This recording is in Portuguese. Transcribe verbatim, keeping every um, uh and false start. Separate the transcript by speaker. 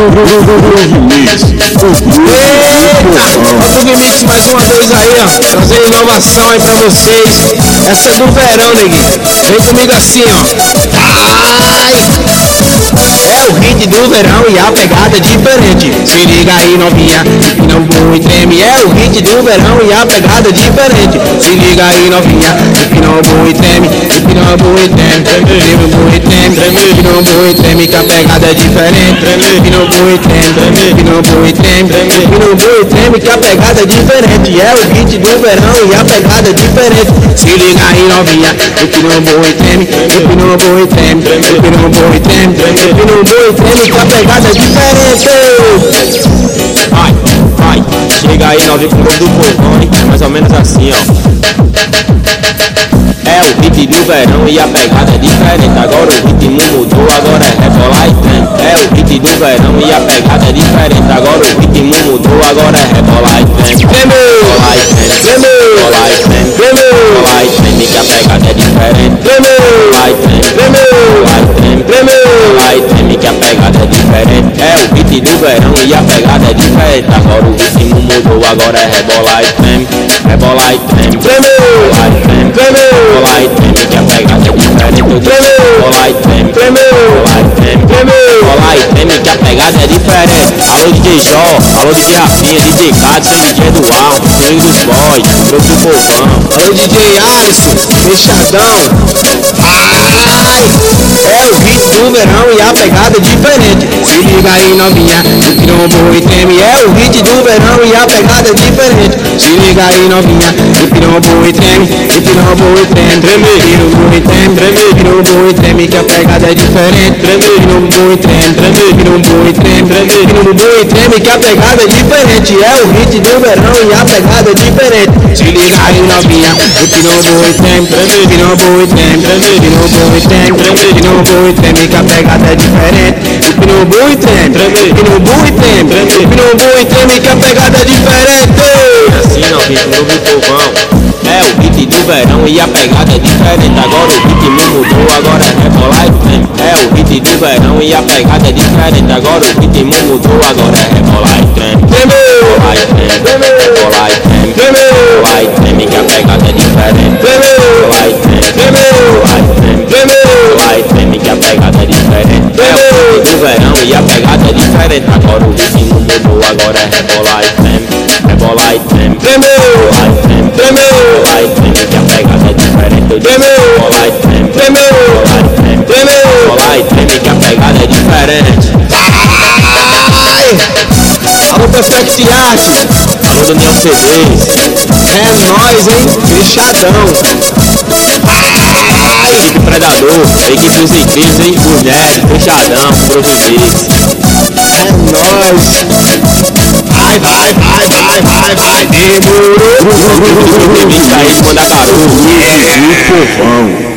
Speaker 1: Bug Mix mais uma vez aí, ó, trazendo inovação aí pra vocês. Essa é do verão, neguinho. Vem comigo assim, ó. Ai! É o hit do verão e a pegada é diferente. Se liga aí, novinha, empina o boi e treme. É o hit do verão e a pegada é diferente. Se liga aí, novinha, empina o boi e treme. Empina o boi e treme, treme o boi e treme. Empina o boi e treme que a pegada é diferente. Empina o boi e treme, empina o boi e treme. Empina o boi e treme que a pegada é diferente. É o hit do verão e a pegada é diferente. Se liga aí, novinha, empina o boi e treme. Empina o boi e treme, empina o boi e treme. Empina o boi e treme que a pegada é diferente.
Speaker 2: Vai, vai, chega aí, novinho com o novo do povão, hein? Mais ou menos assim, ó. É o hit do verão e a pegada é diferente. Agora o ritmo mudou, agora é rebolar e treme. É o hit do verão e a pegada é diferente. Agora o ritmo mudou, agora é rebolar e treme.
Speaker 1: Treme,
Speaker 2: Rebolar e treme,
Speaker 1: treme,
Speaker 2: rebolar e treme,
Speaker 1: treme,
Speaker 2: rebolar e treme que a pegada é diferente.
Speaker 1: treme,
Speaker 2: Rebolar e treme,
Speaker 1: treme,
Speaker 2: rebolar e treme,
Speaker 1: treme.
Speaker 2: rebolar e treme que a pegada é diferente. É o hit do verão e a pegada é diferente. Agora o ritmo mudou, agora é rebolar e treme. Rebolar e treme,
Speaker 1: Treme,
Speaker 2: rebolar e treme,
Speaker 1: treme,
Speaker 2: rebolar e treme que a pegada é diferente. Eu disse rebolar e treme,
Speaker 1: treme,
Speaker 2: rebolar e treme,
Speaker 1: treme.
Speaker 2: rebolar e treme que a pegada é diferente. Alô D J Jó, alô D J Rafinha, D J Cado, D J Eduardo, Swing dos Boys, Grupo do Povão.
Speaker 1: Alô D J Alisson, fechadão. Ai! É o hit do verão e a pegada é diferente. Se liga aí, novinha, empina o boi e treme. É o hit do verão e a pegada é diferente. Se liga aí, novinha, empina o boi e treme. Empina o boi e treme, treme, empina o boi e treme, treme, empina o boi e treme que a pegada é diferente. Treme, empina o boi e treme, treme, empina o boi e treme, treme, empina o boi e treme que a pegada é diferente. É o hit do verão e a pegada é diferente. Se liga aí, novinha, empina o boi e treme, treme, empina o boi e treme, treme, empina o boi e treme, treme, empina o boi e treme que a pegada é diferente. Empina o boi e treme, treme, empina o boi e treme, treme, empina o boi e treme que a pegada é diferente.
Speaker 2: Assim não, hit novo do povão. É o hit do verão e a pegada é diferente. Agora o ritmo mudou, agora é rebolar e treme. É o hit do verão e a pegada é diferente. Agora o ritmo mudou, agora é rebolar e treme.
Speaker 1: Treme,
Speaker 2: Rebolar e treme, rebolar e treme,
Speaker 1: treme,
Speaker 2: rebolar e treme que a pegada é diferente.
Speaker 1: treme,
Speaker 2: Rebolar e treme,
Speaker 1: treme,
Speaker 2: rebolar e treme,
Speaker 1: treme,
Speaker 2: rebolar e treme que a pegada é diferente. É o hit do verão e a pegada é diferente. Agora o ritmo mudou, agora é rebolar e treme. Rebolar e treme,
Speaker 1: treme,
Speaker 2: rebolar e treme,
Speaker 1: treme,
Speaker 2: rebolar e treme que a pegada é diferente. Eu disse rebolar e treme,
Speaker 1: treme,
Speaker 2: rebolar e treme,
Speaker 1: treme.
Speaker 2: rebolar e treme que a pegada é diferente.
Speaker 1: Ai! Alô, Perfect Art,
Speaker 2: Alô, Daniel C Ds,
Speaker 1: é nóis, hein? Fechadão.
Speaker 2: equipe Predador, equipe dos incríveis, hein? Mulher, fechadão, Provimix.
Speaker 1: É nóis. Vai, vai, vai, vai, vai, vai, demorou.
Speaker 2: Provimix aí, manda garoto.
Speaker 3: O povão.